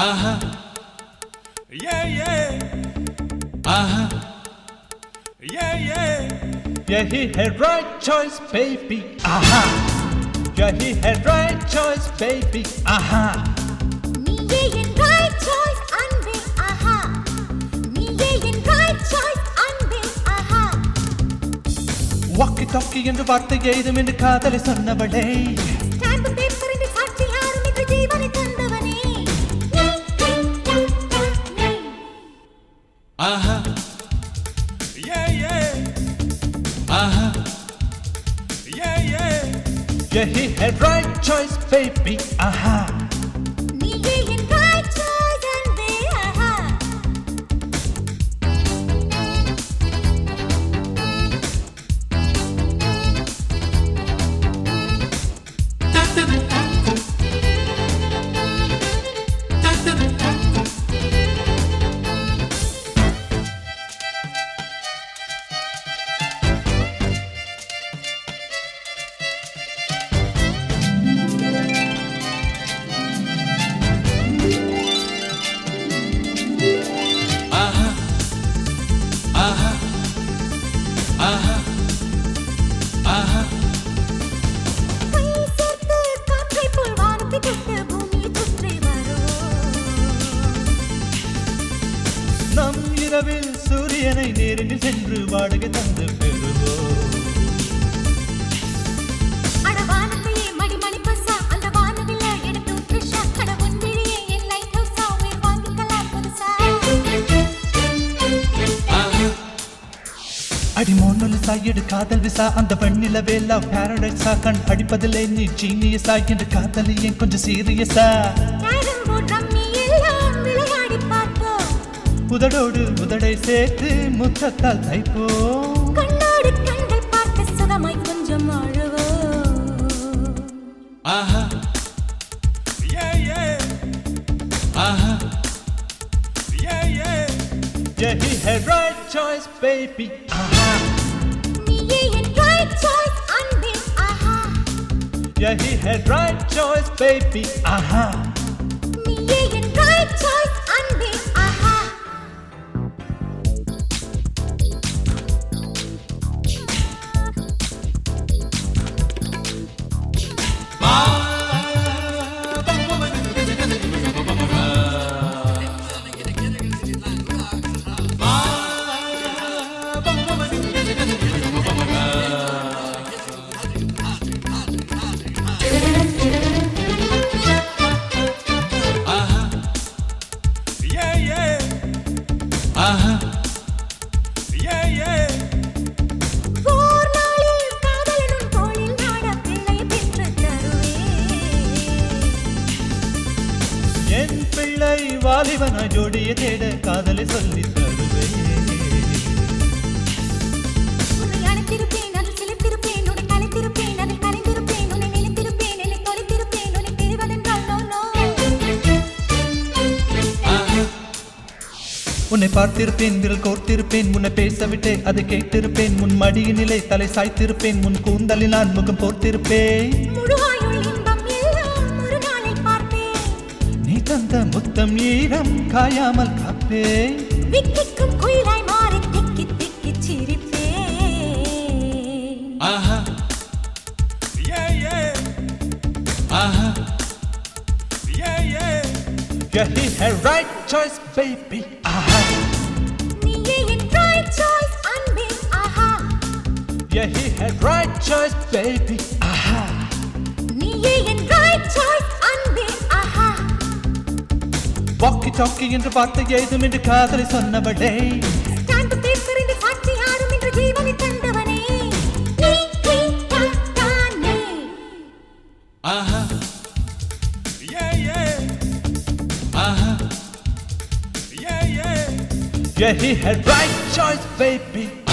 Uh-huh. Yeah, yeah. Uh-huh. Yeah, yeah. Yeah, he had right choice, baby. Aha. Yeah, he had right choice, baby. Aha. நீயே என் right choice அன்பே ஆஹா நீயே என் right choice அன்பே ஆஹா walkie talkie என்று வார்த்தை ஏதும் என்று காதலை சொன்னவளே ஸ்டாம்ப் பேப்பர் என்று சாட்சி யாரும் என்று ஜீவனை தந்தவனே Uh-huh. Yeah, yeah. Uh-huh. Yeah, yeah. Yeah, he had right choice, baby. Aha. நீயே என் right choice அன்பே ஆஹா நம் இரவில் சூரியனை நேரில் சென்று வாடகை தந்து பெறுவோம் அடி மோனொலி சாயடு காதல் விசா அந்த பெண்ணில வேலா பாரடைஸா கண் அடிப்பதில்லை நீ ஜீனியஸா என்று காதலி ஏன் கொஞ்சம் சீரியஸா உதடோடு உதடை சேர்த்து முத்தத்தால் தைப்போம் கண்ணோடு கண்கள் பார்த்து சுகமாய் கொஞ்சம் அழுவோ Uh-huh. Yeah, yeah. Uh-huh. Yeah, yeah. Yeah, he had right choice, baby. Aha. நீயே என் right choice அன்பே ஆஹா Yeah, he had right choice, baby. Aha. நீயே என் right choice அன்பே ஆஹா Yeah, yeah. Uh-huh. Yeah, yeah. போர் நாளில் காதலனும் தோளில் நாட பிள்ளை பெற்று தருவேன் என் பிள்ளை வாலிபனாய் ஜோடியை தேட காதலை சொல்லி தருவேன் உன்னை அழைத்திருப்பேன் அதில் சிலிர்த்திருப்பேன் உன்னை கலைத்திருப்பேன் அதில் கலைந்திருப்பேன் உன்னை நிலைத்திருப்பேன் என்னை தொலைத்திருப்பேன் உன்னை தெரிவதென்றால் நோ உன்னை பார்த்திருப்பேன் விரல் கோர்த்திருப்பேன் முன்னை பேசவிட்டே அதை கேட்டிருப்பேன் முன் மடியின் நிலை தலை சாய்த்திருப்பேன் முன் கூந்தலில் நான் முகம் போர்த்திருப்பேன் முழு ஆயுள் இன்பம் எல்லாம் ஒரு நாளில் பார்ப்பேன் நீ தந்த முத்தம் ஈரம் காயாமல் காப்பேன் விக்கிக்கும் குயிலாய் மாறி திக்கி திக்கி சிரிப்பேன் Uh-huh. Yeah, yeah. Uh-huh. Yeah, yeah. Yeah, he had right choice, baby. Aha. நீயே என் right choice அன்பே ஆஹா Yeah, he had right choice, baby. Aha. நீயே என் right choice அன்பே ஆஹா வாக்கி டாக்கி என்று வார்த்தை ஏதும் என்று காதலை சொன்னவளே ஸ்டாம்ப் பேப்பர் என்று சாட்சி யாரும் என்று ஜீவனை தந்தவனே நீ தானே Uh-huh. Yeah, yeah. Uh-huh. Yeah, yeah. Yeah, he had right choice, baby.